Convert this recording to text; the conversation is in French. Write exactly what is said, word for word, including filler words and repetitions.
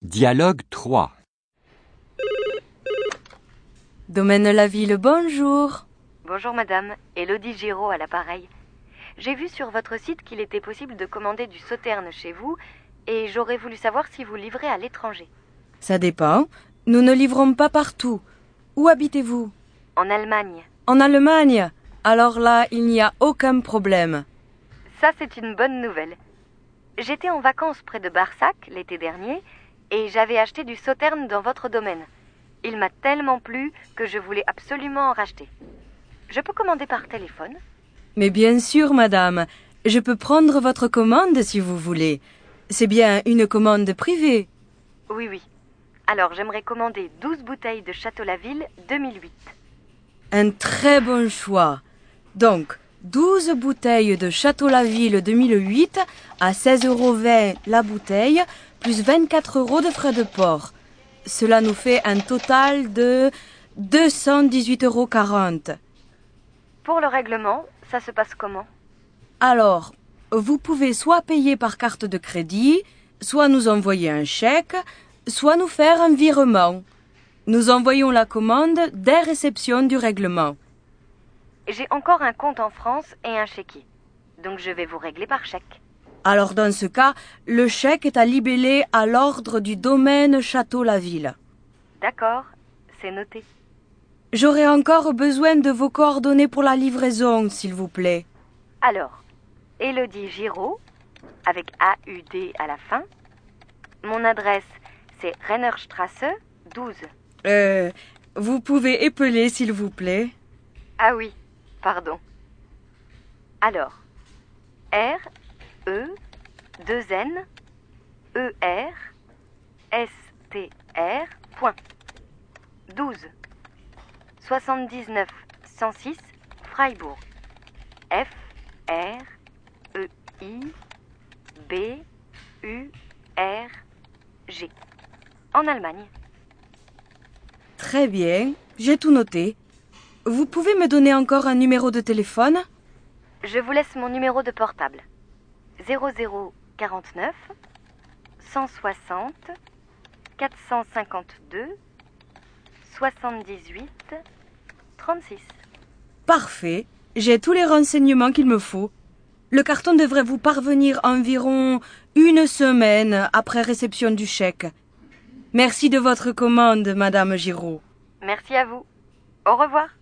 Dialogue trois. Domaine La Ville, bonjour. Bonjour madame, Élodie Giraud à l'appareil. J'ai vu sur votre site qu'il était possible de commander du sauterne chez vous et j'aurais voulu savoir si vous livrez à l'étranger. Ça dépend. Nous ne livrons pas partout. Où habitez-vous? En Allemagne. En Allemagne? Alors là, il n'y a aucun problème. Ça c'est une bonne nouvelle. J'étais en vacances près de Barsac l'été dernier et j'avais acheté du sauterne dans votre domaine. Il m'a tellement plu que je voulais absolument en racheter. Je peux commander par téléphone? Mais bien sûr, madame. Je peux prendre votre commande si vous voulez. C'est bien une commande privée. Oui, oui. Alors j'aimerais commander douze bouteilles de Château-la-Ville deux mille huit. Un très bon choix. Donc, douze bouteilles de Château-la-Ville deux mille huit à seize euros vingt la bouteille, plus vingt-quatre euros de frais de port. Cela nous fait un total de deux cent dix-huit euros quarante. Pour le règlement, ça se passe comment? Alors, vous pouvez soit payer par carte de crédit, soit nous envoyer un chèque, soit nous faire un virement. Nous envoyons la commande dès réception du règlement. J'ai encore un compte en France et un chéquier. Donc je vais vous régler par chèque. Alors dans ce cas, le chèque est à libeller à l'ordre du domaine Château-la-Ville. D'accord, c'est noté. J'aurai encore besoin de vos coordonnées pour la livraison, s'il vous plaît. Alors, Élodie Giraud, avec A U D à la fin. Mon adresse, c'est Rennerstrasse douze. Euh, vous pouvez épeler, s'il vous plaît. Ah oui, pardon. Alors, R, E, deux N, E R, S T R, point. douze, soixante-dix-neuf cent six, Freiburg. F, R, E, I, B, U, R, G. En Allemagne. Très bien, j'ai tout noté. Vous pouvez me donner encore un numéro de téléphone? Je vous laisse mon numéro de portable. zéro zéro quarante-neuf cent soixante quatre cent cinquante-deux soixante-dix-huit trente-six. Parfait, j'ai tous les renseignements qu'il me faut. Le carton devrait vous parvenir environ une semaine après réception du chèque. Merci de votre commande, Madame Giraud. Merci à vous. Au revoir.